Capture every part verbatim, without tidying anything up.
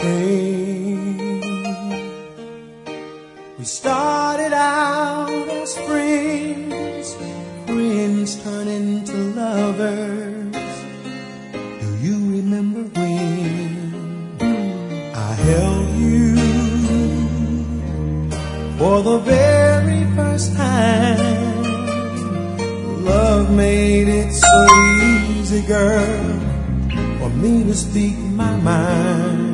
pain. We started out as friends, friends turn into lovers. Do you remember when I held you for the very first time? Love made it so easy, girl, for me to speak my mind.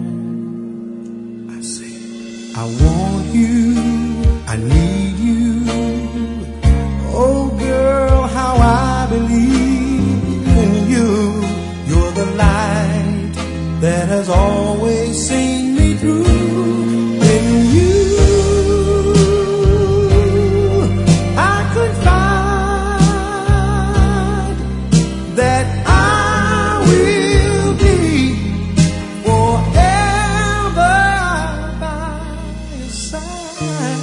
I say, I want you, I need you. Oh girl, how I believe in you. You're the light that has always seen me through. In you I could find that I will be forever by your side.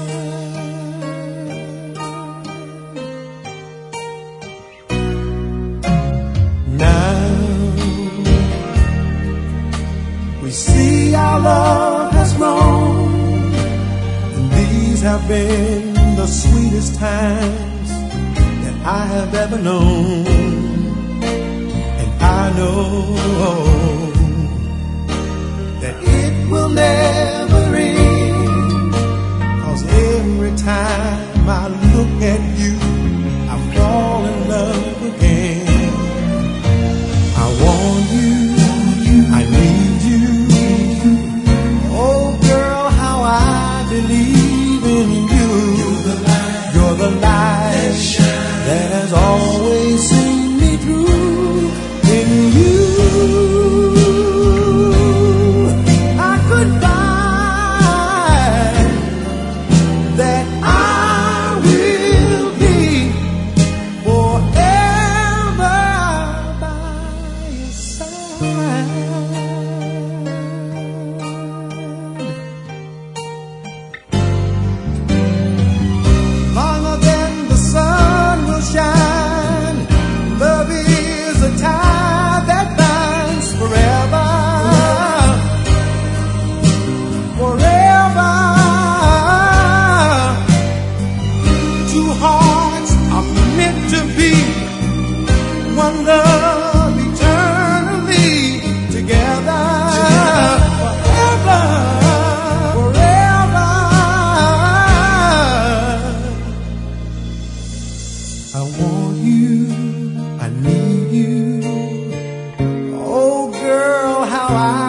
Now we see our love has grown, and these have been the sweetest times that I have ever known. And I know that it will never end, 'cause every time I look at you, I fall in love again. I want you, I need you. Oh girl, how I believe in you. You're the light, you're the light that has always seen me through. In you I could find that I will be forever by your side. Longer than the sun will shine, love is a tie that binds forever, forever. Two hearts are meant to be, one love eternally together, forever, forever. I want you, I need you. Oh girl, how I